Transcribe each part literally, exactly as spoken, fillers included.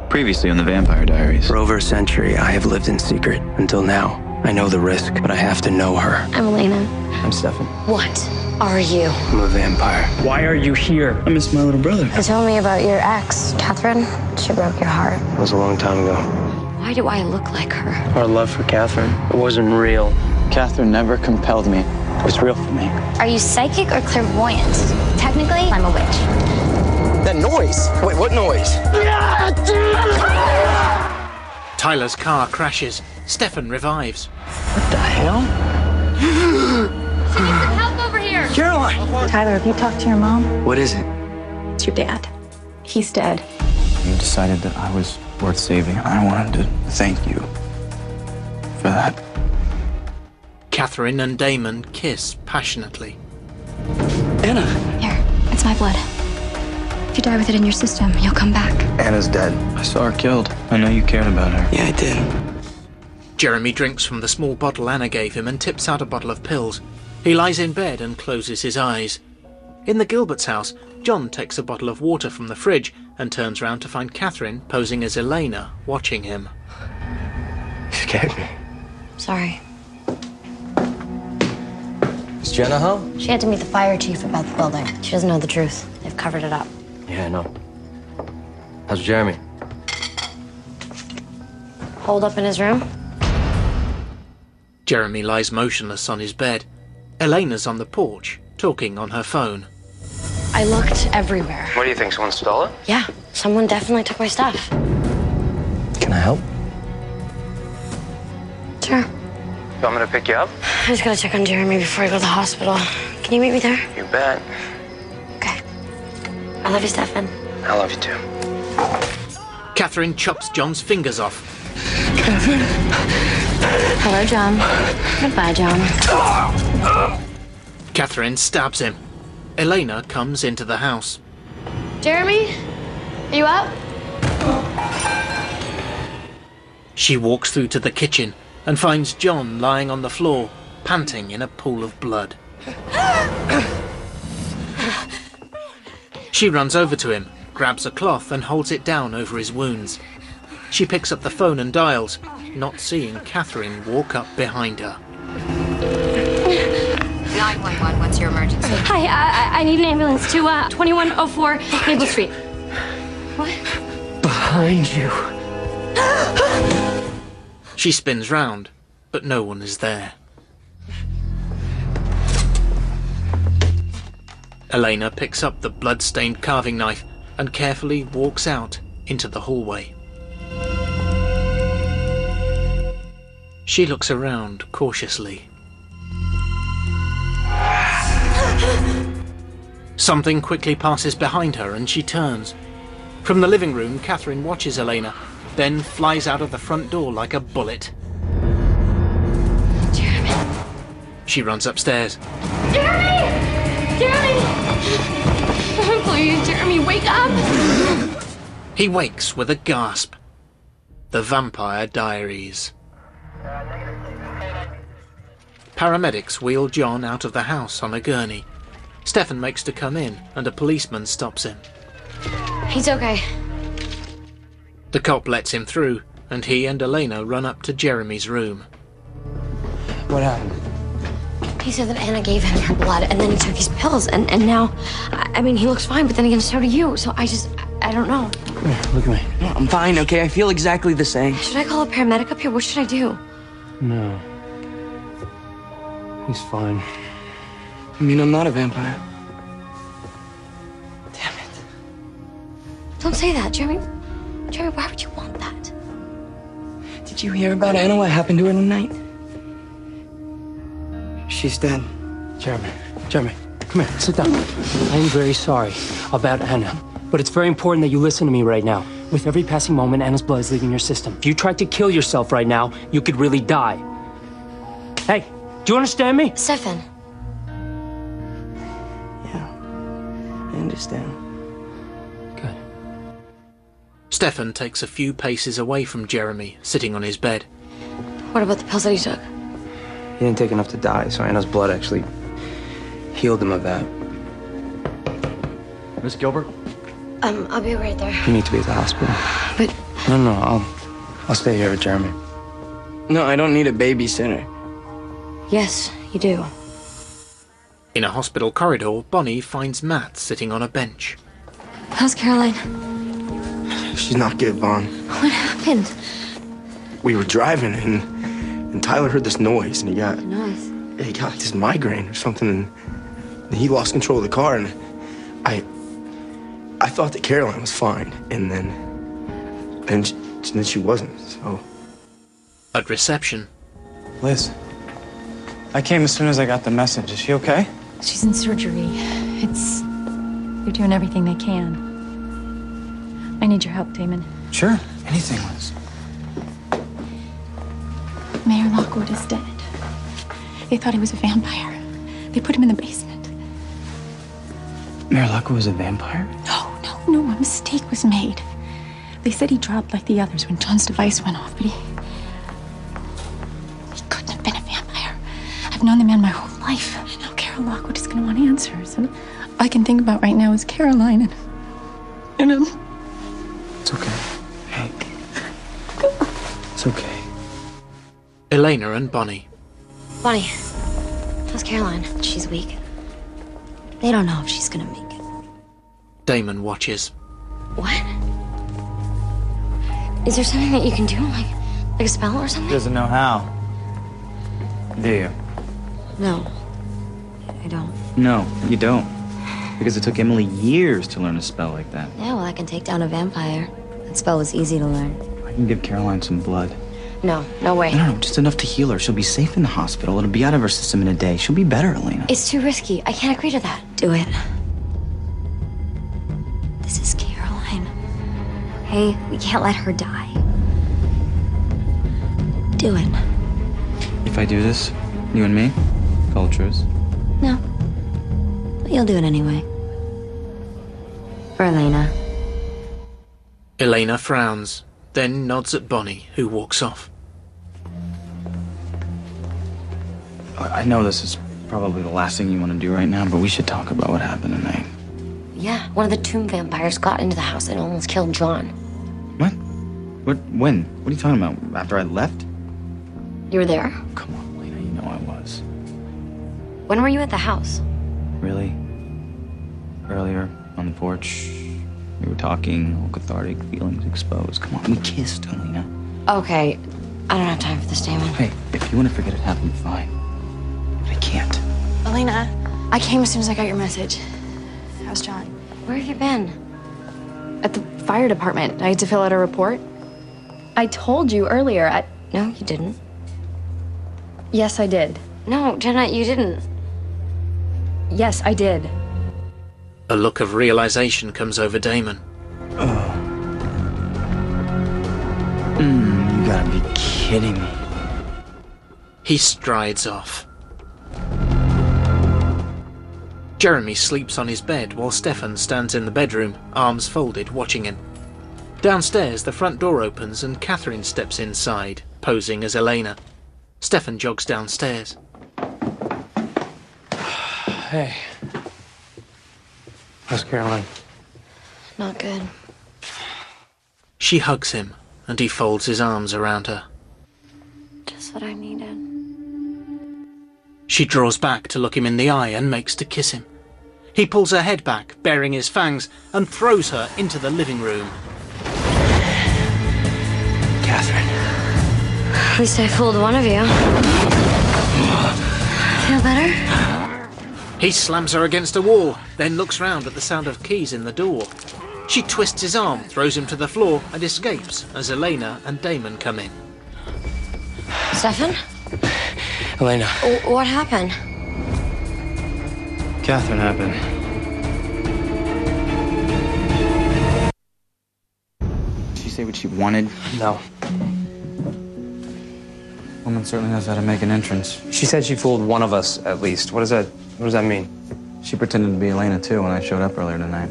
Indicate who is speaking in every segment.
Speaker 1: Previously on the Vampire Diaries.
Speaker 2: For over a century, I have lived in secret. Until now, I know the risk, but I have to know her.
Speaker 3: I'm Elena.
Speaker 2: I'm Stefan.
Speaker 3: What are you?
Speaker 2: I'm a vampire.
Speaker 4: Why are you here?
Speaker 1: I miss my little brother.
Speaker 3: You told me about your ex, Catherine. She broke your heart.
Speaker 2: It was a long time ago.
Speaker 3: Why do I look like her?
Speaker 2: Our love for Catherine, it wasn't real.
Speaker 1: Catherine never compelled me. It was real for me.
Speaker 5: Are you psychic or clairvoyant? Technically, I'm a witch.
Speaker 2: That noise! Wait, what noise?
Speaker 6: Tyler's car crashes. Stefan revives.
Speaker 2: What the hell?
Speaker 5: She needs some help over here.
Speaker 2: Caroline!
Speaker 7: Tyler, have you talked to your mom?
Speaker 2: What is it?
Speaker 7: It's your dad. He's dead.
Speaker 1: You decided that I was worth saving, and I wanted to thank you for that.
Speaker 6: Catherine and Damon kiss passionately.
Speaker 2: Anna!
Speaker 5: Here, it's my blood. If you die with it in your system, you'll come back.
Speaker 2: Anna's dead.
Speaker 1: I saw her killed. I know you cared about her.
Speaker 2: Yeah, I did.
Speaker 6: Jeremy drinks from the small bottle Anna gave him and tips out a bottle of pills. He lies in bed and closes his eyes. In the Gilbert's house, John takes a bottle of water from the fridge and turns round to find Catherine posing as Elena, watching him.
Speaker 2: You scared me.
Speaker 3: Sorry.
Speaker 2: Is Jenna home?
Speaker 3: She had to meet the fire chief about the building. She doesn't know the truth. They've covered it up.
Speaker 2: Yeah, I know. How's Jeremy?
Speaker 3: Holed up in his room?
Speaker 6: Jeremy lies motionless on his bed. Elena's on the porch, talking on her phone.
Speaker 3: I looked everywhere.
Speaker 2: What do you think? Someone stole it?
Speaker 3: Yeah, someone definitely took my stuff.
Speaker 2: Can I help?
Speaker 3: Sure.
Speaker 2: You want me to pick you up?
Speaker 3: I just gotta check on Jeremy before I go to the hospital. Can you meet me there?
Speaker 2: You bet.
Speaker 3: Okay. I love you, Stefan.
Speaker 2: I love you too.
Speaker 6: Catherine chops John's fingers off.
Speaker 3: Hello, John. Goodbye, John.
Speaker 6: Catherine stabs him. Elena comes into the house.
Speaker 3: Jeremy? Are you up?
Speaker 6: She walks through to the kitchen and finds John lying on the floor, panting in a pool of blood. She runs over to him, grabs a cloth and holds it down over his wounds. She picks up the phone and dials, not seeing Catherine walk up behind her.
Speaker 5: nine one one, what's your emergency?
Speaker 3: Hi, I, I need an ambulance to uh, twenty-one oh four Maple Street. What?
Speaker 2: Behind you.
Speaker 6: She spins round, but no one is there. Elena picks up the blood-stained carving knife and carefully walks out into the hallway. She looks around cautiously. Something quickly passes behind her and she turns. From the living room, Catherine watches Elena, then flies out of the front door like a bullet.
Speaker 3: Jeremy.
Speaker 6: She runs upstairs.
Speaker 3: Jeremy! Jeremy! Oh, please, Jeremy, wake up!
Speaker 6: He wakes with a gasp. The Vampire Diaries. Paramedics wheel John out of the house on a gurney. Stefan makes to come in, and a policeman stops him.
Speaker 3: He's okay.
Speaker 6: The cop lets him through, and he and Elena run up to Jeremy's room.
Speaker 2: What happened?
Speaker 3: He said that Anna gave him her blood, and then he took his pills, and, and now, I, I mean, he looks fine, but then again, so do you, so I just, I, I don't know.
Speaker 2: Come here, look at me. No, I'm fine, okay? I feel exactly the same.
Speaker 3: Should I call a paramedic up here? What should I do?
Speaker 2: No. He's fine. I mean, I'm not a vampire. Damn it.
Speaker 3: Don't say that, Jeremy. Jeremy, why would you want that?
Speaker 2: Did you hear about Anna? What happened to her tonight? She's dead.
Speaker 4: Jeremy, Jeremy, come here, sit down. I am very sorry about Anna, but it's very important that you listen to me right now. With every passing moment, Anna's blood is leaving your system. If you tried to kill yourself right now, you could really die. Hey, do you understand me?
Speaker 3: Stefan.
Speaker 2: Yeah, I understand.
Speaker 4: Good.
Speaker 6: Stefan takes a few paces away from Jeremy, sitting on his bed.
Speaker 3: What about the pills that he took?
Speaker 2: He didn't take enough to die, so Anna's blood actually healed him of that.
Speaker 1: Miss Gilbert?
Speaker 3: Um, I'll be right there.
Speaker 2: You need to be at the hospital.
Speaker 3: But
Speaker 4: No, no, I'll, I'll stay here with Jeremy.
Speaker 8: No, I don't need a babysitter.
Speaker 3: Yes, you do.
Speaker 6: In a hospital corridor, Bonnie finds Matt sitting on a bench.
Speaker 3: How's Caroline?
Speaker 2: She's not good, Vaughn.
Speaker 3: What happened?
Speaker 2: We were driving, and, and Tyler heard this noise, and he got...
Speaker 3: Noise.
Speaker 2: He got like this migraine or something, and he lost control of the car, and I... I thought that Caroline was fine, and then... Then she, then she wasn't, so...
Speaker 6: At reception,
Speaker 1: Liz, I came as soon as I got the message. Is she okay?
Speaker 7: She's in surgery. It's... They're doing everything they can. I need your help, Damon.
Speaker 1: Sure. Anything, Liz.
Speaker 7: Mayor Lockwood is dead. They thought he was a vampire. They put him in the basement.
Speaker 1: Mayor Lockwood was a vampire?
Speaker 7: No, no, no, a mistake was made. They said he dropped like the others when John's device went off, but he... He couldn't have been a vampire. I've known the man my whole life. Now Carol Lockwood is going to want answers, and all I can think about right now is Caroline, and... And, um...
Speaker 1: It's okay. Hey. It's okay.
Speaker 6: Elena and Bonnie.
Speaker 3: Bonnie, how's Caroline? She's weak. They don't know if she's gonna make it.
Speaker 6: Damon watches.
Speaker 3: What? Is there something that you can do, like, like a spell or something?
Speaker 1: She doesn't know how. Do you?
Speaker 3: No, I don't.
Speaker 1: No, you don't. Because it took Emily years to learn a spell like that.
Speaker 3: Yeah, well, I can take down a vampire. That spell was easy to learn.
Speaker 1: I can give Caroline some blood.
Speaker 3: No, no way.
Speaker 1: No, no, no, just enough to heal her. She'll be safe in the hospital. It'll be out of her system in a day. She'll be better, Elena.
Speaker 3: It's too risky. I can't agree to that. Do it. This is Caroline. Hey, we can't let her die. Do it.
Speaker 1: If I do this, you and me, call it truce.
Speaker 3: No. But you'll do it anyway. For Elena.
Speaker 6: Elena frowns, then nods at Bonnie, who walks off.
Speaker 1: I know this is probably the last thing you want to do right now, but we should talk about what happened tonight.
Speaker 3: Yeah, one of the tomb vampires got into the house and almost killed John.
Speaker 1: What? What? When? What are you talking about? After I left?
Speaker 3: You were there?
Speaker 1: Come on, Elena, you know I was.
Speaker 3: When were you at the house?
Speaker 1: Really? Earlier, on the porch, we were talking, all cathartic, feelings exposed. Come on, we kissed, Elena.
Speaker 3: Okay, I don't have time for this, Damon.
Speaker 1: Hey, if you want to forget it happened, fine. But I can't.
Speaker 7: Elena, I came as soon as I got your message. How's John?
Speaker 3: Where have you been?
Speaker 7: At the fire department. I had to fill out a report. I told you earlier. I...
Speaker 3: No, you didn't.
Speaker 7: Yes, I did.
Speaker 3: No, Jenna, you didn't.
Speaker 7: Yes, I did.
Speaker 6: A look of realization comes over Damon.
Speaker 1: Mm, you gotta be kidding me.
Speaker 6: He strides off. Jeremy sleeps on his bed while Stefan stands in the bedroom, arms folded, watching him. Downstairs, the front door opens and Catherine steps inside, posing as Elena. Stefan jogs downstairs.
Speaker 4: Hey. How's Caroline?
Speaker 3: Not good.
Speaker 6: She hugs him, and he folds his arms around her.
Speaker 3: Just what I needed.
Speaker 6: She draws back to look him in the eye and makes to kiss him. He pulls her head back, baring his fangs, and throws her into the living room.
Speaker 2: Catherine.
Speaker 3: At least I fooled one of you. Feel better?
Speaker 6: He slams her against a wall, then looks round at the sound of keys in the door. She twists his arm, throws him to the floor, and escapes as Elena and Damon come in.
Speaker 3: Stefan?
Speaker 4: Elena.
Speaker 3: W- what happened?
Speaker 1: Catherine happened. Did she say what she wanted?
Speaker 4: No.
Speaker 1: Woman certainly knows how to make an entrance.
Speaker 8: She said she fooled one of us, at least. What does that, what does that mean?
Speaker 1: She pretended to be Elena, too, when I showed up earlier tonight.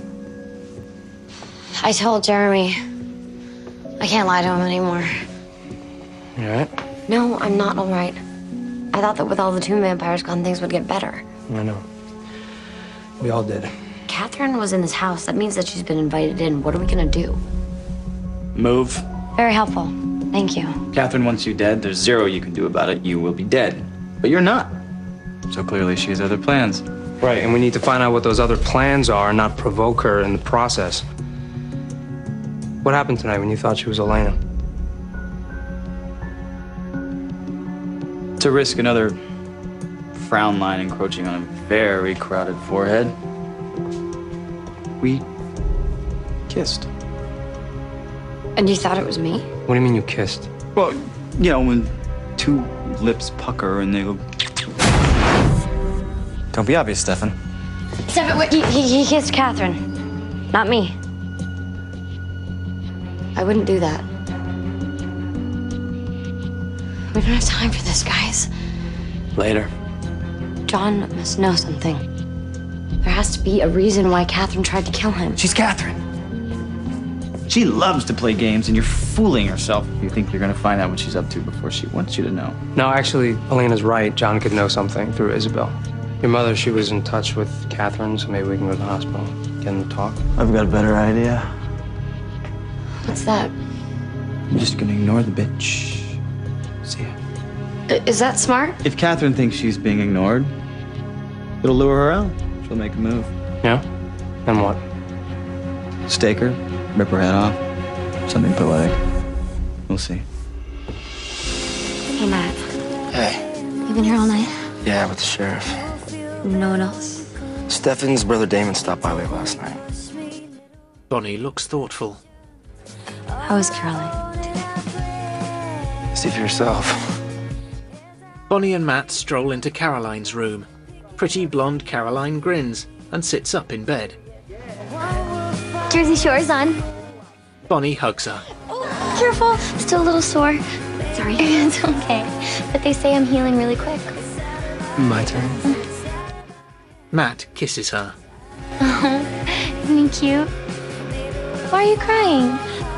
Speaker 3: I told Jeremy. I can't lie to him anymore.
Speaker 4: You all right?
Speaker 3: No, I'm not all right. I thought that with all the tomb vampires gone, things would get better.
Speaker 4: I know. We all did.
Speaker 3: Catherine was in this house. That means that she's been invited in. What are we gonna do?
Speaker 1: Move.
Speaker 3: Very helpful. Thank you.
Speaker 1: Catherine wants you dead. There's zero you can do about it. You will be dead. But you're not. So clearly she has other plans.
Speaker 8: Right, and we need to find out what those other plans are and not provoke her in the process. What happened tonight when you thought she was Elena?
Speaker 1: To risk another frown line encroaching on a very crowded forehead, we kissed.
Speaker 3: And you thought it was me?
Speaker 8: What do you mean you kissed?
Speaker 1: Well, you know, when two lips pucker and they go... Don't be obvious, Stefan.
Speaker 3: Stefan, wait, he, he, he kissed Catherine, not me. I wouldn't do that. We don't have time for this, guys.
Speaker 2: Later.
Speaker 3: John must know something. There has to be a reason why Catherine tried to kill him.
Speaker 1: She's Catherine. She loves to play games, and you're fooling yourself if you think you're gonna find out what she's up to before she wants you to know.
Speaker 8: No, actually, Elena's right. John could know something through Isabel. Your mother, she was in touch with Catherine, so maybe we can go to the hospital, get them to talk.
Speaker 2: I've got a better idea.
Speaker 3: What's that?
Speaker 1: I'm just gonna ignore the bitch. See ya.
Speaker 3: I- Is that smart?
Speaker 1: If Catherine thinks she's being ignored, it'll lure her out. She'll make a move.
Speaker 8: Yeah? And what?
Speaker 1: Stake her, rip her head off. Something poetic. We'll see.
Speaker 3: Hey, Matt.
Speaker 2: Hey.
Speaker 3: You been here all night?
Speaker 2: Yeah, with the sheriff.
Speaker 3: No one else?
Speaker 2: Stefan's brother Damon stopped by late last night.
Speaker 6: Bonnie looks thoughtful.
Speaker 3: How is Caroline?
Speaker 2: See for yourself.
Speaker 6: Bonnie and Matt stroll into Caroline's room. Pretty blonde Caroline grins and sits up in bed.
Speaker 5: Jersey Shore's on.
Speaker 6: Bonnie hugs her.
Speaker 5: Oh, careful. Still a little sore. Sorry. It's okay. But they say I'm healing really quick.
Speaker 2: My turn.
Speaker 6: Matt kisses her.
Speaker 5: Oh, isn't he cute? Why are you crying?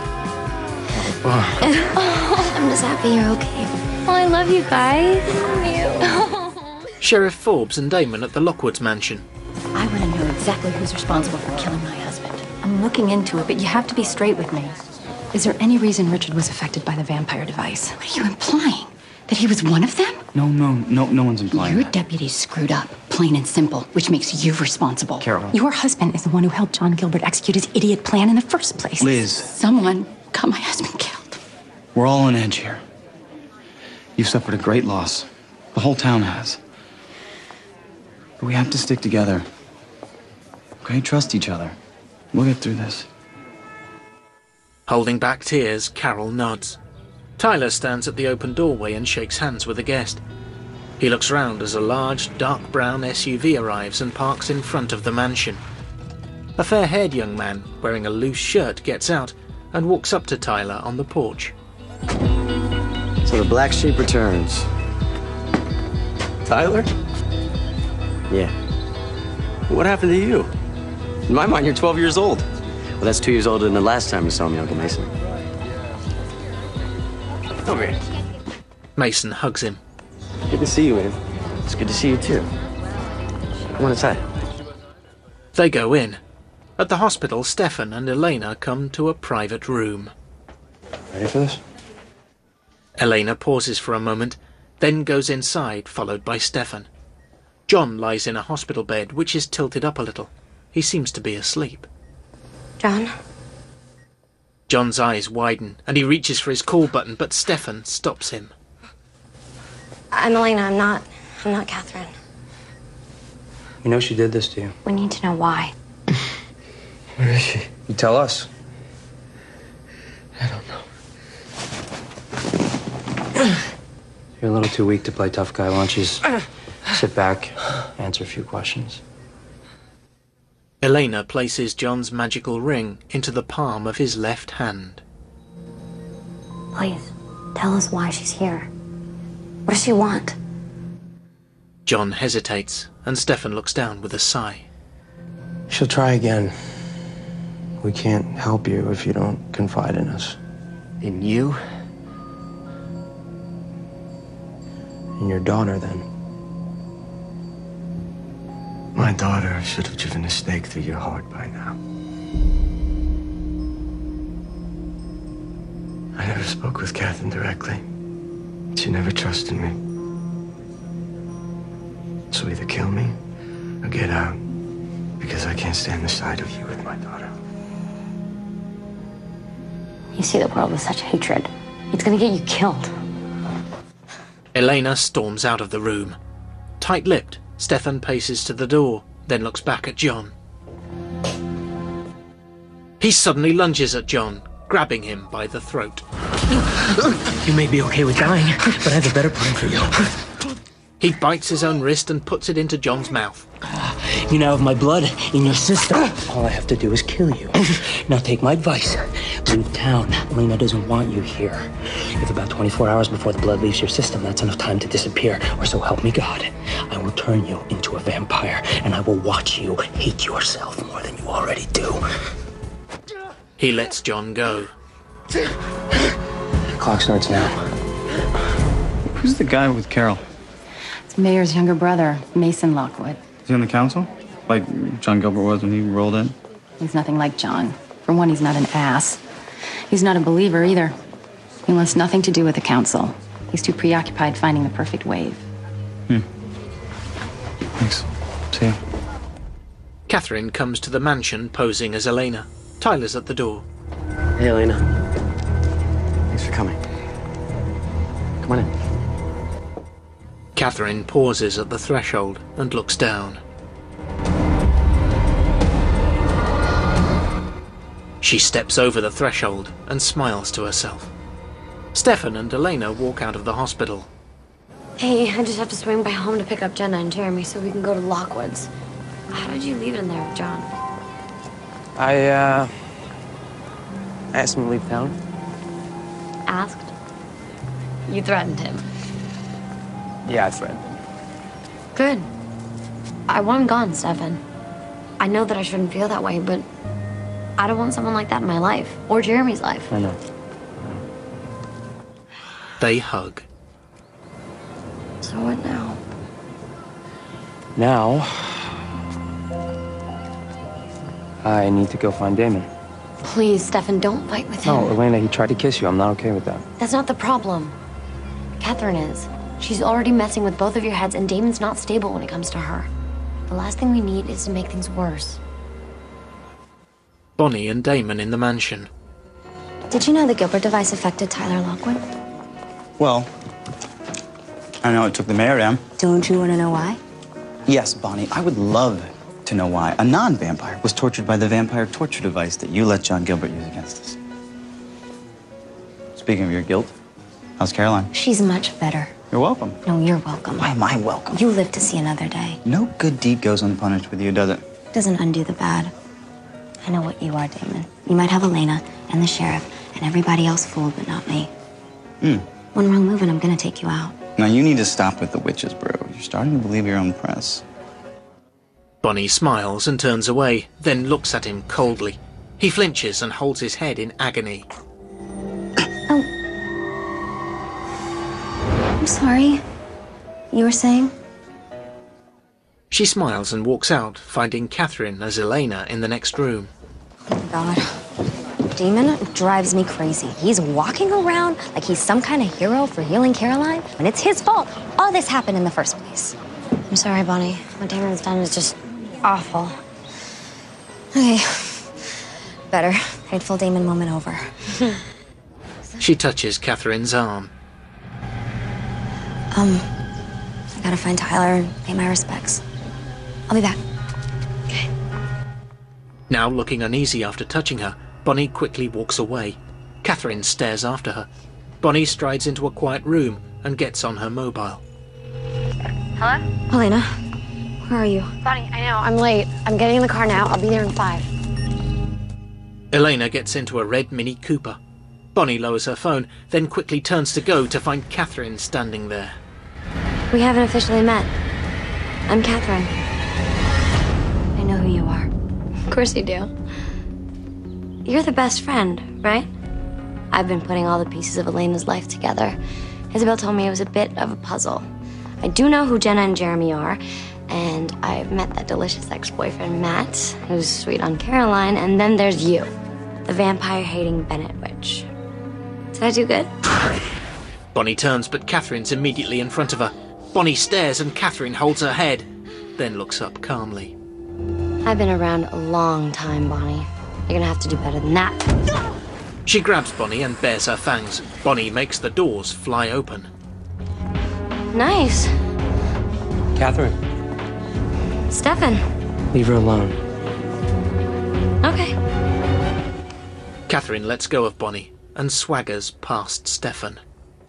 Speaker 3: Oh, I'm just happy you're okay.
Speaker 5: Oh, I love you guys. I love you.
Speaker 6: Sheriff Forbes and Damon at the Lockwoods mansion.
Speaker 7: I want to know exactly who's responsible for killing my husband. I'm looking into it, but you have to be straight with me. Is there any reason Richard was affected by the vampire device? What are you implying? That he was one of them?
Speaker 1: No, no, no, no one's implying
Speaker 7: Your
Speaker 1: that.
Speaker 7: deputy's screwed up, plain and simple, which makes you responsible.
Speaker 1: Carol.
Speaker 7: Your husband is the one who helped John Gilbert execute his idiot plan in the first place.
Speaker 1: Liz.
Speaker 7: Someone got my husband killed.
Speaker 1: We're all on edge here. You've suffered a great loss. The whole town has. But we have to stick together. Okay? Trust each other. We'll get through this.
Speaker 6: Holding back tears, Carol nods. Tyler stands at the open doorway and shakes hands with a guest. He looks round as a large, dark brown S U V arrives and parks in front of the mansion. A fair-haired young man, wearing a loose shirt, gets out and walks up to Tyler on the porch.
Speaker 9: So the black sheep returns.
Speaker 2: Tyler?
Speaker 9: Yeah.
Speaker 2: What happened to you?
Speaker 9: In my mind, you're twelve years old. Well, that's two years older than the last time you saw me, Uncle Mason.
Speaker 2: Come here.
Speaker 6: Mason hugs him.
Speaker 9: Good to see you, man. It's good to see you, too. Come on inside.
Speaker 6: They go in. At the hospital, Stefan and Elena come to a private room.
Speaker 8: Ready for this?
Speaker 6: Elena pauses for a moment, then goes inside, followed by Stefan. John lies in a hospital bed, which is tilted up a little. He seems to be asleep.
Speaker 3: John?
Speaker 6: John's eyes widen, and he reaches for his call button, but Stefan stops him.
Speaker 3: I'm Elena. I'm not. I'm not Catherine.
Speaker 8: You know she did this to you.
Speaker 3: We need to know why.
Speaker 2: Where is she?
Speaker 8: You tell us.
Speaker 2: I don't know.
Speaker 8: You're a little too weak to play tough guy. Why don't you just sit back, answer a few questions.
Speaker 6: Elena places John's magical ring into the palm of his left hand.
Speaker 3: Please, tell us why she's here. What does she want?
Speaker 6: John hesitates, and Stefan looks down with a sigh.
Speaker 2: She'll try again. We can't help you if you don't confide in us.
Speaker 9: In you?
Speaker 2: In your daughter, then. My daughter should have driven a stake through your heart by now. I never spoke with Catherine directly. She never trusted me. So either kill me or get out, because I can't stand the sight of you with my daughter.
Speaker 3: You see the world with such hatred. It's gonna get you killed.
Speaker 6: Elena storms out of the room. Tight-lipped, Stefan paces to the door, then looks back at John. He suddenly lunges at John, grabbing him by the throat.
Speaker 4: You may be okay with dying, but I have a better plan for you.
Speaker 6: He bites his own wrist and puts it into John's mouth.
Speaker 4: You now have my blood in your system. All I have to do is kill you. Now take my advice. Leave town. Elena doesn't want you here. You have about twenty-four hours before the blood leaves your system. That's enough time to disappear, or so help me God. I will turn you into a vampire, and I will watch you hate yourself more than you already do.
Speaker 6: He lets John go.
Speaker 4: The clock starts now.
Speaker 1: Who's the guy with Carol?
Speaker 7: It's Mayor's younger brother, Mason Lockwood.
Speaker 1: Is he on the council? Like John Gilbert was when he rolled in?
Speaker 7: He's nothing like John. For one, he's not an ass. He's not a believer either. He wants nothing to do with the council. He's too preoccupied finding the perfect wave.
Speaker 1: Hmm. Thanks. See ya.
Speaker 6: Catherine comes to the mansion posing as Elena. Tyler's at the door.
Speaker 9: Hey, Elena. Thanks for coming. Come on in.
Speaker 6: Catherine pauses at the threshold and looks down. She steps over the threshold and smiles to herself. Stefan and Elena walk out of the hospital.
Speaker 3: Hey, I just have to swing by home to pick up Jenna and Jeremy so we can go to Lockwood's. How did you leave it in there with John?
Speaker 8: I, uh... asked him to leave town.
Speaker 3: Asked? You threatened him.
Speaker 8: Yeah, I threatened him.
Speaker 3: Good. I want him gone, Stefan. I know that I shouldn't feel that way, but I don't want someone like that in my life, or Jeremy's life.
Speaker 8: I know.
Speaker 6: They hug.
Speaker 3: So what now?
Speaker 8: Now... I need to go find Damon.
Speaker 3: Please, Stefan, don't fight with him.
Speaker 8: No, Elena, he tried to kiss you. I'm not okay with that.
Speaker 3: That's not the problem. Catherine is. She's already messing with both of your heads, and Damon's not stable when it comes to her. The last thing we need is to make things worse.
Speaker 6: Bonnie and Damon in the mansion.
Speaker 3: Did you know the Gilbert device affected Tyler Lockwood?
Speaker 1: Well, I know it took the mayor down.
Speaker 3: Don't you want to know why?
Speaker 1: Yes, Bonnie, I would love to know why a non-vampire was tortured by the vampire torture device that you let John Gilbert use against us. Speaking of your guilt, how's Caroline?
Speaker 3: She's much better.
Speaker 1: You're welcome.
Speaker 3: No, you're welcome.
Speaker 1: Why am I welcome?
Speaker 3: You live to see another day.
Speaker 1: No good deed goes unpunished with you, does it?
Speaker 3: Doesn't undo the bad. I know what you are, Damon. You might have Elena and the sheriff and everybody else fooled, but not me.
Speaker 1: Hmm.
Speaker 3: One wrong move and I'm gonna take you out.
Speaker 1: Now you need to stop with the witches brew. You're starting to believe your own press.
Speaker 6: Bonnie smiles and turns away, then looks at him coldly. He flinches and holds his head in agony.
Speaker 3: Oh. I'm sorry. You were saying?
Speaker 6: She smiles and walks out, finding Catherine as Elena in the next room.
Speaker 3: Oh my God. Damon drives me crazy. He's walking around like he's some kind of hero for healing Caroline, when it's his fault all this happened in the first place. I'm sorry, Bonnie. What Damon's done is just awful. Okay. Better. Hateful Damon moment over.
Speaker 6: She touches Catherine's arm.
Speaker 3: Um, I gotta find Tyler and pay my respects. I'll be back. Okay.
Speaker 6: Now looking uneasy after touching her, Bonnie quickly walks away. Catherine stares after her. Bonnie strides into a quiet room and gets on her mobile.
Speaker 3: Hello? Elena, where are you? Bonnie, I know, I'm late. I'm getting in the car now. I'll be there in five.
Speaker 6: Elena gets into a red Mini Cooper. Bonnie lowers her phone, then quickly turns to go to find Catherine standing there.
Speaker 3: We haven't officially met. I'm Catherine. I know who you are. Of course you do. You're the best friend, right? I've been putting all the pieces of Elena's life together. Isabel told me it was a bit of a puzzle. I do know who Jenna and Jeremy are, and I've met that delicious ex-boyfriend, Matt, who's sweet on Caroline, and then there's you, the vampire-hating Bennett witch. Did I do good?
Speaker 6: Bonnie turns, but Catherine's immediately in front of her. Bonnie stares and Catherine holds her head, then looks up calmly.
Speaker 3: I've been around a long time, Bonnie. You're gonna have to do better than that.
Speaker 6: She grabs Bonnie and bares her fangs. Bonnie makes the doors fly open.
Speaker 3: Nice.
Speaker 4: Catherine,
Speaker 3: Stefan.
Speaker 4: leave her alone.
Speaker 3: Okay.
Speaker 6: Catherine lets go of Bonnie and swaggers past Stefan.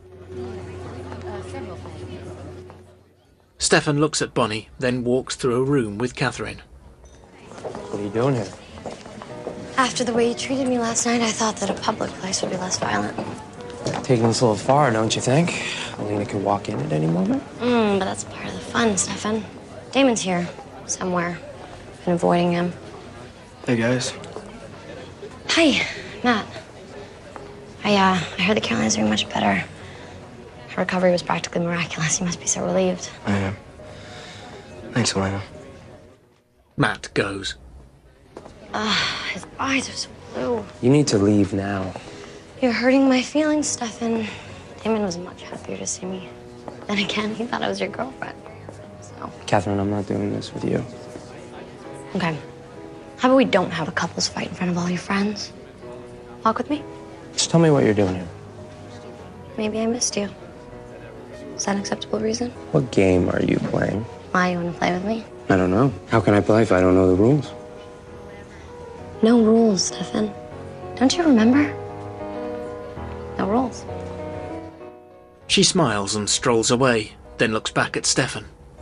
Speaker 6: Stefan looks at Bonnie, then walks through a room with Catherine.
Speaker 8: What are you doing here?
Speaker 3: After the way you treated me last night, I thought that a public place would be less violent.
Speaker 8: Taking this a little far, don't you think? Elena could walk in at any moment.
Speaker 3: Mm, but that's part of the fun, Stefan. Damon's here, somewhere. Been avoiding him.
Speaker 2: Hey, guys.
Speaker 3: Hi, Matt. I, uh, I heard that Caroline's doing much better. Her recovery was practically miraculous. You must be so relieved.
Speaker 2: I am. Thanks, Elena.
Speaker 6: Matt goes.
Speaker 3: Ugh, his eyes are so blue.
Speaker 8: You need to leave now.
Speaker 3: You're hurting my feelings, Stefan. Damon was much happier to see me. Then again, he thought I was your girlfriend. So,
Speaker 8: Catherine, I'm not doing this with you.
Speaker 3: okay. How about we don't have a couples fight in front of all your friends? Walk with me?
Speaker 8: Just tell me what you're doing here.
Speaker 3: Maybe I missed you. Is that an acceptable reason?
Speaker 8: What game are you playing?
Speaker 3: Why, you want to play with me?
Speaker 8: I don't know. How can I play if I don't know the rules?
Speaker 3: No rules, Stefan. Don't you remember? No rules.
Speaker 6: She smiles and strolls away, then looks back at Stefan.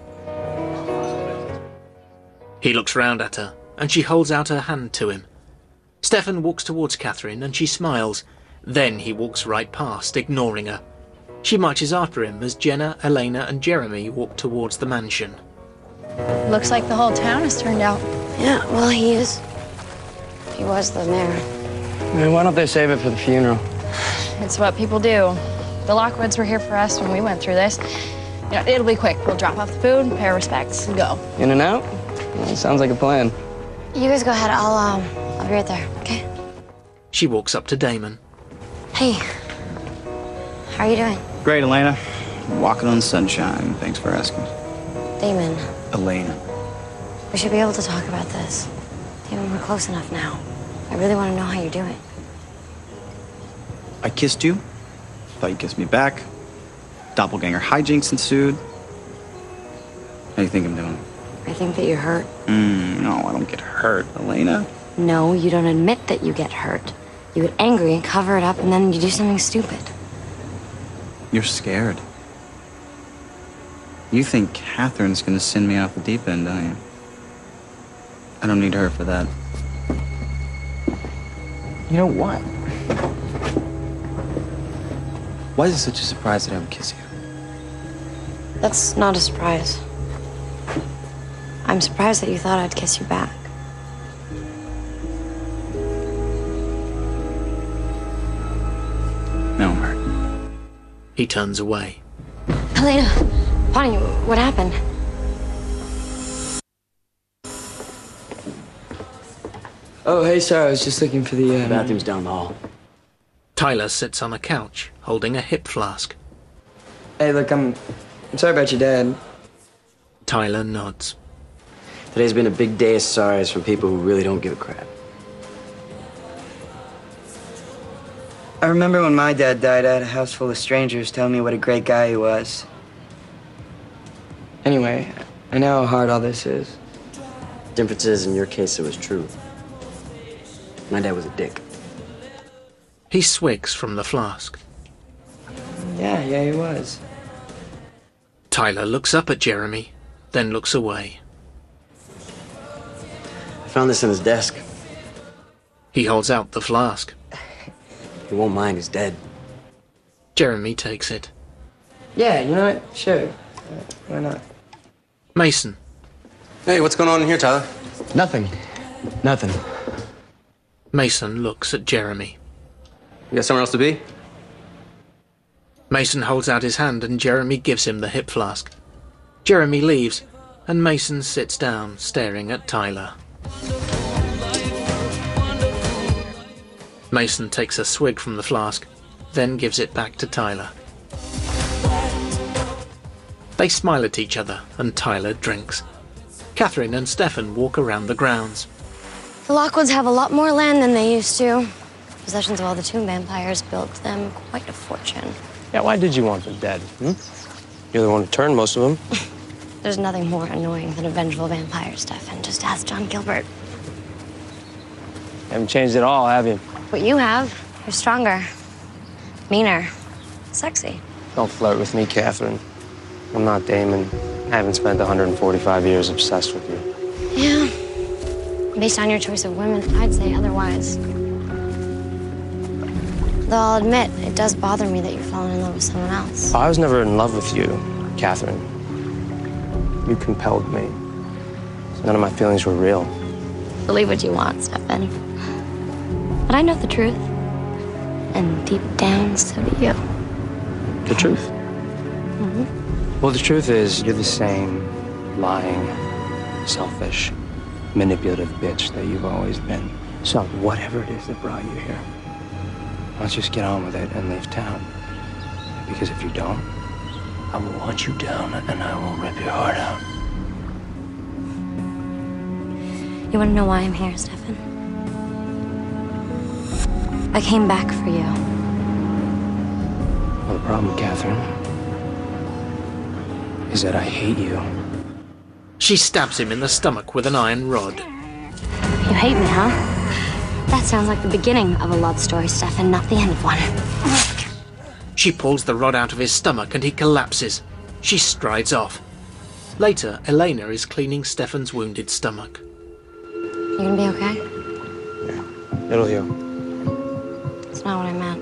Speaker 6: He looks round at her, and she holds out her hand to him. Stefan walks towards Catherine, and she smiles. Then he walks right past, ignoring her. She marches after him as Jenna, Elena, and Jeremy walk towards the mansion.
Speaker 7: Looks like the whole town has turned out.
Speaker 3: Yeah, well, he is. He was the mayor.
Speaker 8: I mean, why don't they save it for the funeral?
Speaker 7: It's what people do. The Lockwoods were here for us when we went through this. You know, it'll be quick. We'll drop off the food, pay our respects, and go.
Speaker 8: In and out? Well, sounds like a plan.
Speaker 3: You guys go ahead. I'll, um, I'll be right there, okay?
Speaker 6: She walks up to Damon.
Speaker 3: Hey. How are you doing?
Speaker 1: Great, Elena. Walking on sunshine. Thanks for asking.
Speaker 3: Damon,
Speaker 1: Elena.
Speaker 3: we should be able to talk about this. Damon, we're close enough now. I really want to know how you're doing.
Speaker 1: I kissed you. Thought you kissed me back. Doppelganger hijinks ensued. How do you think I'm doing?
Speaker 3: I think that you're hurt.
Speaker 1: Mm, no, I don't get hurt, Elena.
Speaker 3: No, you don't admit that you get hurt. You get angry and cover it up, and then you do something stupid.
Speaker 1: You're scared. You think Catherine's gonna send me off the deep end, don't you? I don't need her for that. You know what? Why is it such a surprise that I would kiss you?
Speaker 3: That's not a surprise. I'm surprised that you thought I'd kiss you back.
Speaker 1: No, I'm hurt.
Speaker 6: He turns away.
Speaker 3: Elena, Bonnie, what happened?
Speaker 10: Oh, hey, sorry, I was just looking for the, uh...
Speaker 9: The bathroom's down the hall.
Speaker 6: Tyler sits on a couch, holding a hip flask.
Speaker 10: Hey, look, I'm... I'm sorry about your dad.
Speaker 6: Tyler nods.
Speaker 9: Today's been a big day of sorries from people who really don't give a crap.
Speaker 10: I remember when my dad died, I had a house full of strangers telling me what a great guy he was. Anyway, I know how hard all this is.
Speaker 9: Difference is, in your case, it was true. My dad was a dick.
Speaker 6: He swigs from the flask.
Speaker 10: Yeah, yeah, he was.
Speaker 6: Tyler looks up at Jeremy, then looks away.
Speaker 9: I found this in his desk.
Speaker 6: He holds out the flask.
Speaker 9: He won't mind, he's dead.
Speaker 6: Jeremy takes it.
Speaker 10: Yeah, you know what? Sure. Uh, why not?
Speaker 6: Mason.
Speaker 2: Hey, what's going on in here, Tyler?
Speaker 8: Nothing. Nothing.
Speaker 6: Mason looks at Jeremy.
Speaker 2: You got somewhere else to be?
Speaker 6: Mason holds out his hand and Jeremy gives him the hip flask. Jeremy leaves, and Mason sits down, staring at Tyler. Mason takes a swig from the flask, then gives it back to Tyler. They smile at each other, and Tyler drinks. Catherine and Stefan walk around the grounds.
Speaker 3: The Lockwoods have a lot more land than they used to. Possessions of all the tomb vampires built them quite a fortune.
Speaker 8: Yeah, why did you want them dead? Hmm? You're the one who turned most of them.
Speaker 3: There's nothing more annoying than a vengeful vampire, Stefan. Just ask John Gilbert.
Speaker 8: Haven't changed at all, have you?
Speaker 3: What you have, you're stronger, meaner, sexy.
Speaker 8: Don't flirt with me, Catherine. I'm not Damon. I haven't spent one hundred forty-five years obsessed with you.
Speaker 3: Yeah. Based on your choice of women, I'd say otherwise. Though I'll admit, it does bother me that you've fallen in love with someone else.
Speaker 8: I was never in love with you, Catherine. You compelled me. So none of my feelings were real.
Speaker 3: Believe what you want, Stefan. But I know the truth. And deep down, so do you.
Speaker 8: The truth?
Speaker 3: Mm-hmm.
Speaker 8: Well, the truth is, you're the same lying, selfish, manipulative bitch that you've always been. So whatever it is that brought you here, let's just get on with it and leave town. Because if you don't, I will hunt you down and I will rip your heart out.
Speaker 3: You want to know why I'm here, Stefan? I came back for you.
Speaker 8: Well, the problem, Catherine, is that I hate you.
Speaker 6: She stabs him in the stomach with an iron rod.
Speaker 3: You hate me, huh? That sounds like the beginning of a love story, Stefan, not the end of one.
Speaker 6: She pulls the rod out of his stomach and he collapses. She strides off. Later, Elena is cleaning Stefan's wounded stomach.
Speaker 3: You gonna be okay?
Speaker 8: Yeah, it'll heal.
Speaker 3: That's not what I meant.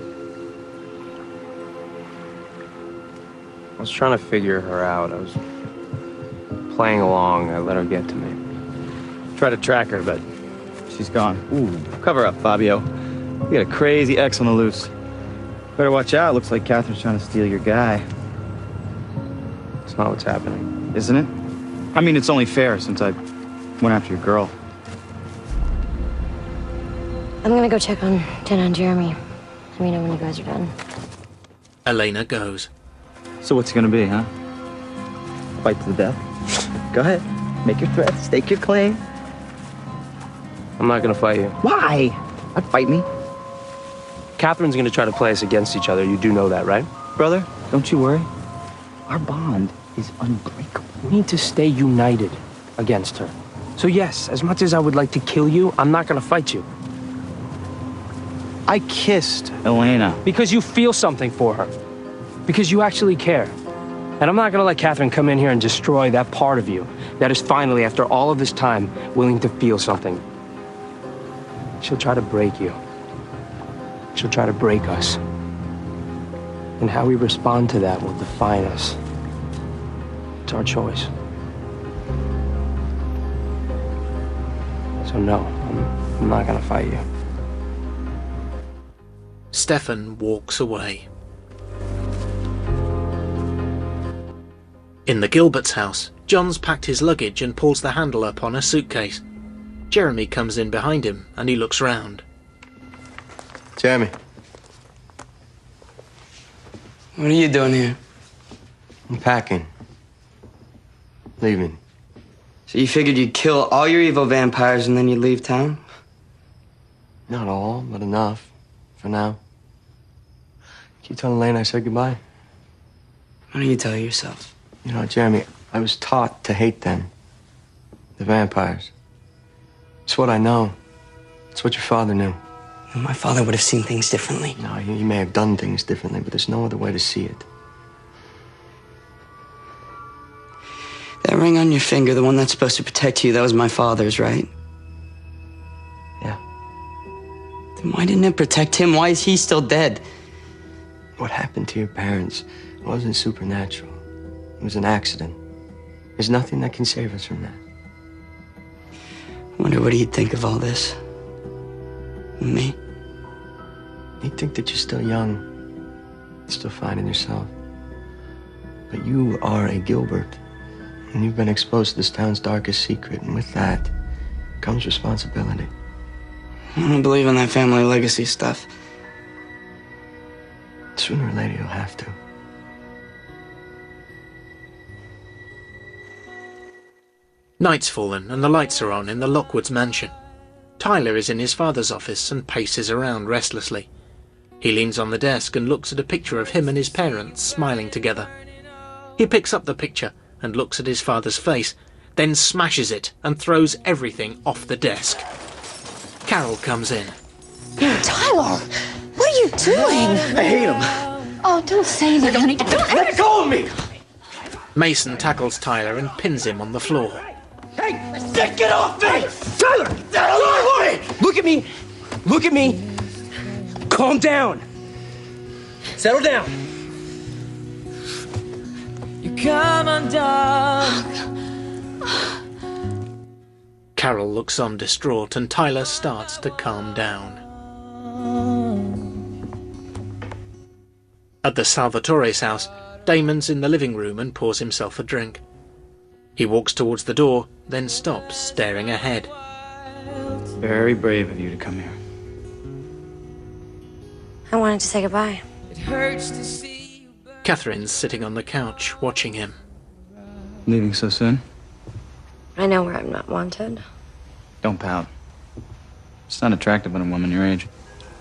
Speaker 8: I was trying to figure her out. I was playing along. I let her get to me.
Speaker 1: Try to track her, but she's gone. Ooh, cover up, Fabio. We got a crazy ex on the loose. Better watch out. Looks like Catherine's trying to steal your guy.
Speaker 8: It's not what's happening.
Speaker 1: Isn't it? I mean, it's only fair since I went after your girl.
Speaker 3: I'm gonna go check on Jenna and Jeremy. Let me know when you guys are done.
Speaker 6: Elena goes.
Speaker 1: So what's it gonna be, huh? Fight to the death? Go ahead. Make your threat. Stake your claim.
Speaker 8: I'm not gonna fight you.
Speaker 1: Why? I'd fight me.
Speaker 8: Catherine's gonna try to play us against each other. You do know that, right?
Speaker 1: Brother, don't you worry. Our bond is unbreakable.
Speaker 8: We need to stay united against her. So yes, as much as I would like to kill you, I'm not gonna fight you.
Speaker 1: I kissed Elena.
Speaker 8: Because you feel something for her. Because you actually care. And I'm not gonna let Catherine come in here and destroy that part of you that is finally, after all of this time, willing to feel something. She'll try to break you. She'll try to break us. And how we respond to that will define us. It's our choice. So no, I'm, I'm not gonna fight you.
Speaker 6: Stefan walks away. In the Gilbert's house, John's packed his luggage and pulls the handle up on a suitcase. Jeremy comes in behind him and he looks round.
Speaker 2: Jeremy.
Speaker 10: What are you doing here?
Speaker 2: I'm packing. Leaving.
Speaker 10: So you figured you'd kill all your evil vampires and then you'd leave town?
Speaker 2: Not all, but enough. For now. Keep telling Lane I said goodbye.
Speaker 10: Why don't you tell her yourself?
Speaker 2: You know, Jeremy, I was taught to hate them. The vampires. It's what I know. It's what your father knew.
Speaker 10: My father would have seen things differently.
Speaker 2: No, he, he may have done things differently, but there's no other way to see it.
Speaker 10: That ring on your finger, the one that's supposed to protect you, that was my father's, right?
Speaker 2: Yeah.
Speaker 10: Then why didn't it protect him? Why is he still dead?
Speaker 2: What happened to your parents wasn't supernatural. It was an accident. There's nothing that can save us from that.
Speaker 10: I wonder what he'd think of all this. And me.
Speaker 2: He'd think that you're still young, still finding yourself. But you are a Gilbert, and you've been exposed to this town's darkest secret, and with that comes responsibility.
Speaker 10: I don't believe in that family legacy stuff.
Speaker 2: Sooner or later, you'll have to.
Speaker 6: Night's fallen and the lights are on in the Lockwoods mansion. Tyler is in his father's office and paces around restlessly. He leans on the desk and looks at a picture of him and his parents smiling together. He picks up the picture and looks at his father's face, then smashes it and throws everything off the desk. Carol comes in.
Speaker 7: Tyler, what are you doing?
Speaker 9: I hate him.
Speaker 7: Oh, don't say that, honey. Don't
Speaker 9: Let go of me!
Speaker 6: Mason tackles Tyler and pins him on the floor.
Speaker 9: Hey, get off me! Tyler! Tyler!
Speaker 8: Look at me! Look at me! Calm down! Settle down!
Speaker 11: You come undone.
Speaker 6: Carol looks on distraught and Tyler starts to calm down. At the Salvatore's house, Damon's in the living room and pours himself a drink. He walks towards the door, then stops, staring ahead.
Speaker 1: Very brave of you to come here.
Speaker 3: I wanted to say goodbye.
Speaker 11: It hurts to see you burn.
Speaker 6: Catherine's sitting on the couch, watching him.
Speaker 1: Leaving so soon?
Speaker 3: I know where I'm not wanted.
Speaker 1: Don't pout. It's not attractive in a woman your age.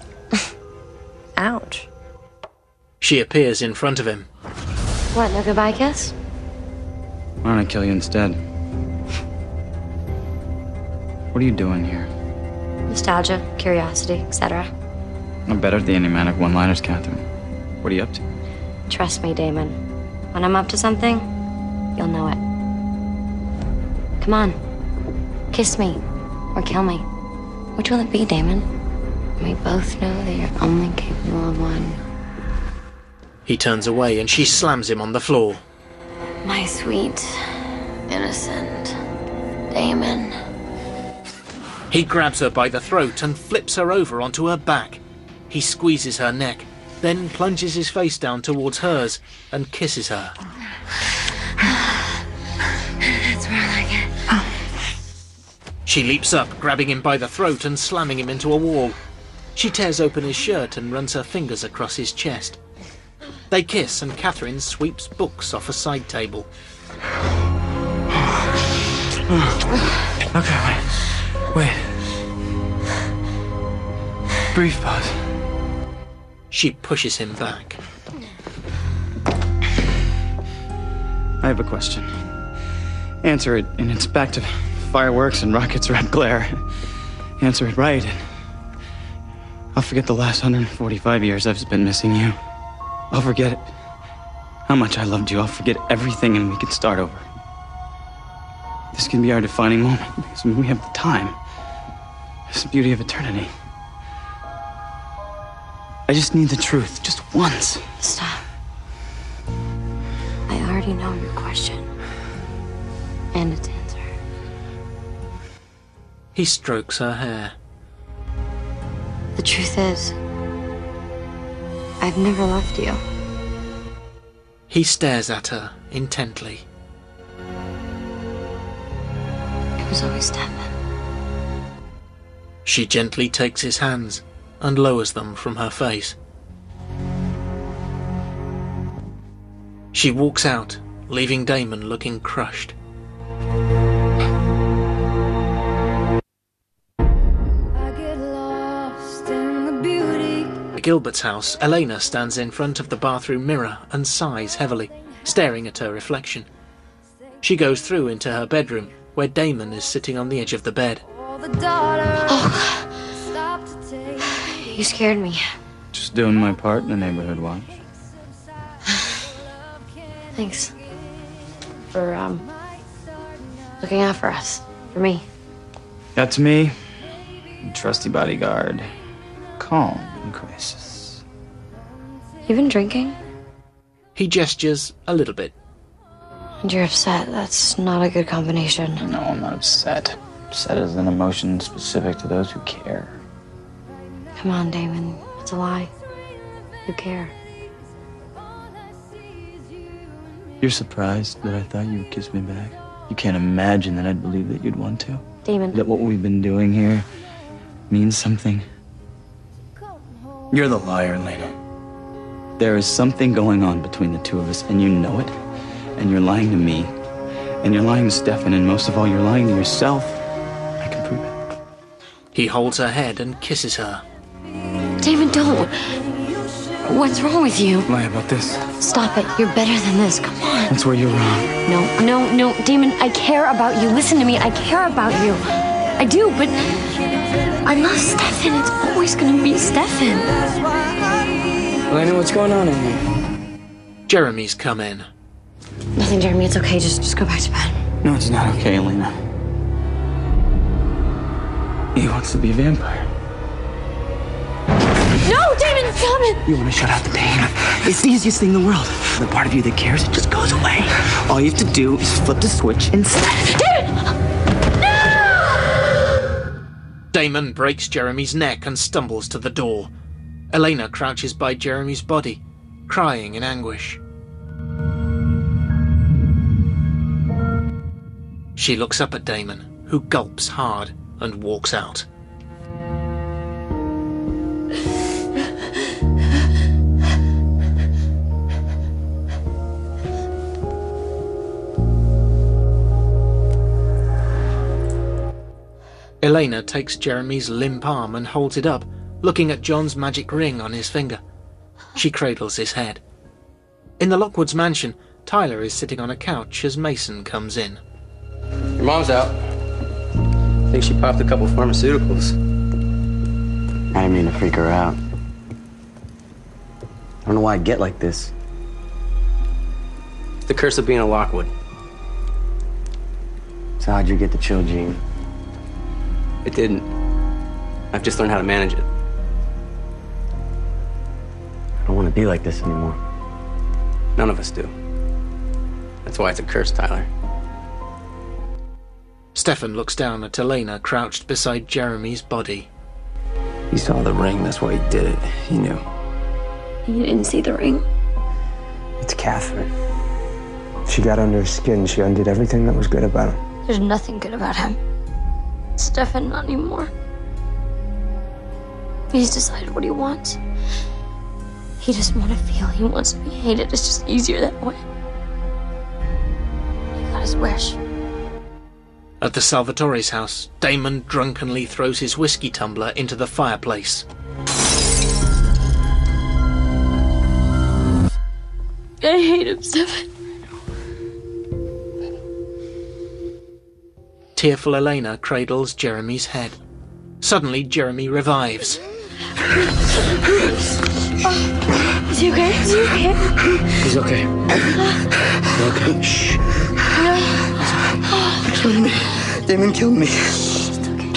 Speaker 3: Ouch.
Speaker 6: She appears in front of him.
Speaker 3: What, no goodbye kiss?
Speaker 1: Why don't I kill you instead? What are you doing here?
Speaker 3: Nostalgia, curiosity, et cetera.
Speaker 1: I'm better at the enigmatic one-liners, Catherine. What are you up to?
Speaker 3: Trust me, Damon. When I'm up to something, you'll know it. Come on. Kiss me. Or kill me. Which will it be, Damon? We both know that you're only capable of one.
Speaker 6: He turns away and she slams him on the floor.
Speaker 3: My sweet, innocent Damon.
Speaker 6: He grabs her by the throat and flips her over onto her back. He squeezes her neck, then plunges his face down towards hers and kisses her.
Speaker 3: That's where I like it.
Speaker 6: She leaps up, grabbing him by the throat and slamming him into a wall. She tears open his shirt and runs her fingers across his chest. They kiss and Catherine sweeps books off a side table.
Speaker 1: Okay, wait. Wait. Brief pause.
Speaker 6: She pushes him back.
Speaker 1: I have a question. Answer it, and it's back to fireworks and rockets' red glare. Answer it right, and I'll forget the last one hundred forty-five years I've spent missing you. I'll forget how much I loved you. I'll forget everything, and we can start over. This can be our defining moment, because we have the time. It's the beauty of eternity. I just need the truth, just once.
Speaker 3: Stop. I already know your question. And its answer.
Speaker 6: He strokes her hair.
Speaker 3: The truth is, I've never left you.
Speaker 6: He stares at her intently.
Speaker 3: It was always Devin.
Speaker 6: She gently takes his hands and lowers them from her face. She walks out, leaving Damon looking crushed. At Gilbert's house, Elena stands in front of the bathroom mirror and sighs heavily, staring at her reflection. She goes through into her bedroom, where Damon is sitting on the edge of the bed.
Speaker 3: Oh. You scared me.
Speaker 1: Just doing my part in the neighborhood watch.
Speaker 3: Thanks. For, um, looking out for us. For me.
Speaker 1: That's me. Trusty bodyguard. Calm in crisis.
Speaker 3: You been drinking?
Speaker 6: He gestures a little bit.
Speaker 3: And you're upset. That's not a good combination.
Speaker 1: No, I'm not upset. Upset is an emotion specific to those who care.
Speaker 3: Come on, Damon. It's a lie. You care.
Speaker 1: You're surprised that I thought you would kiss me back? You can't imagine that I'd believe that you'd want to?
Speaker 3: Damon.
Speaker 1: That what we've been doing here means something? You're the liar, Lena. There is something going on between the two of us, and you know it. And you're lying to me. And you're lying to Stefan, and most of all, you're lying to yourself. I can prove it.
Speaker 6: He holds her head and kisses her.
Speaker 3: Damon, don't. What's wrong with you?
Speaker 1: Lie about this.
Speaker 3: Stop it. You're better than this. Come on.
Speaker 1: That's where you're wrong.
Speaker 3: No, no, no. Damon, I care about you. Listen to me. I care about you. I do, but I love Stefan. It's always going to be Stefan.
Speaker 10: Elena, what's going on in here?
Speaker 6: Jeremy's come in.
Speaker 3: Nothing, Jeremy. It's okay. Just, just go back to bed.
Speaker 1: No, it's not okay, Elena. He wants to be a vampire.
Speaker 3: No, Damon, stop it!
Speaker 1: You want to shut out the pain? It's the easiest thing in the world. The part of you that cares, it just goes away. All you have to do is flip the switch and snap.
Speaker 3: Damon! No!
Speaker 6: Damon breaks Jeremy's neck and stumbles to the door. Elena crouches by Jeremy's body, crying in anguish. She looks up at Damon, who gulps hard and walks out. Elena takes Jeremy's limp arm and holds it up, looking at John's magic ring on his finger. She cradles his head. In the Lockwoods mansion, Tyler is sitting on a couch as Mason comes in.
Speaker 9: Your mom's out. I think she popped a couple pharmaceuticals.
Speaker 2: I didn't mean to freak her out. I don't know why I get like this.
Speaker 9: It's the curse of being a Lockwood.
Speaker 2: So how'd you get the chill gene?
Speaker 9: It didn't. I've just learned how to manage it.
Speaker 2: I don't want to be like this anymore.
Speaker 9: None of us do. That's why it's a curse, Tyler.
Speaker 6: Stefan looks down at Elena crouched beside Jeremy's body.
Speaker 12: He saw the ring, that's why he did it. He knew.
Speaker 3: You didn't see the ring?
Speaker 12: It's Catherine. She got under his skin. She undid everything that was good about him.
Speaker 3: There's nothing good about him. Stefan, not anymore. He's decided what he wants. He doesn't want to feel. He wants to be hated. It's just easier that way. He got his wish.
Speaker 6: At the Salvatore's house, Damon drunkenly throws his whiskey tumbler into the fireplace.
Speaker 3: I hate him, Stefan.
Speaker 6: Tearful Elena cradles Jeremy's head. Suddenly, Jeremy revives.
Speaker 3: Oh, is he okay? Is he okay?
Speaker 12: He's okay. He's okay. Shh.
Speaker 3: No.
Speaker 10: He killed me. Damon killed me.
Speaker 3: It's okay.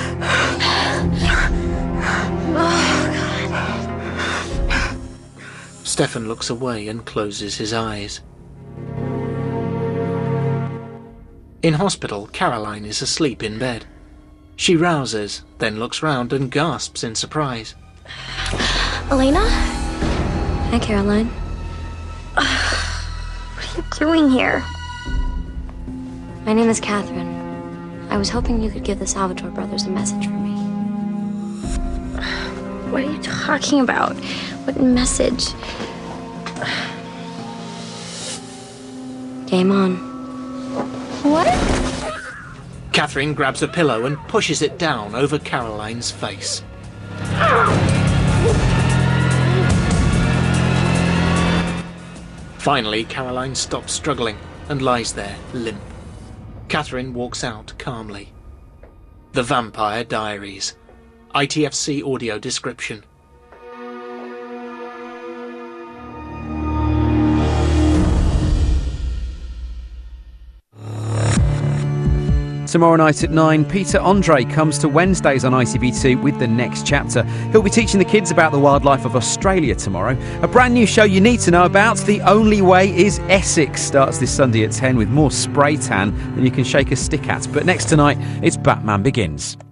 Speaker 3: Oh, God.
Speaker 6: Stefan looks away and closes his eyes. In hospital, Caroline is asleep in bed. She rouses, then looks round and gasps in surprise.
Speaker 5: Elena?
Speaker 3: Hi, Caroline.
Speaker 5: What are you doing here?
Speaker 3: My name is Catherine. I was hoping you could give the Salvatore brothers a message for me.
Speaker 5: What are you talking about? What message?
Speaker 3: Game on.
Speaker 5: What?
Speaker 6: Catherine grabs a pillow and pushes it down over Caroline's face. Finally, Caroline stops struggling and lies there, limp. Catherine walks out calmly. The Vampire Diaries. I T F C audio description.
Speaker 13: Tomorrow night at nine, Peter Andre comes to Wednesdays on I T V two with the next chapter. He'll be teaching the kids about the wildlife of Australia tomorrow. A brand new show you need to know about, The Only Way is Essex, starts this Sunday at ten with more spray tan than you can shake a stick at. But next tonight, it's Batman Begins.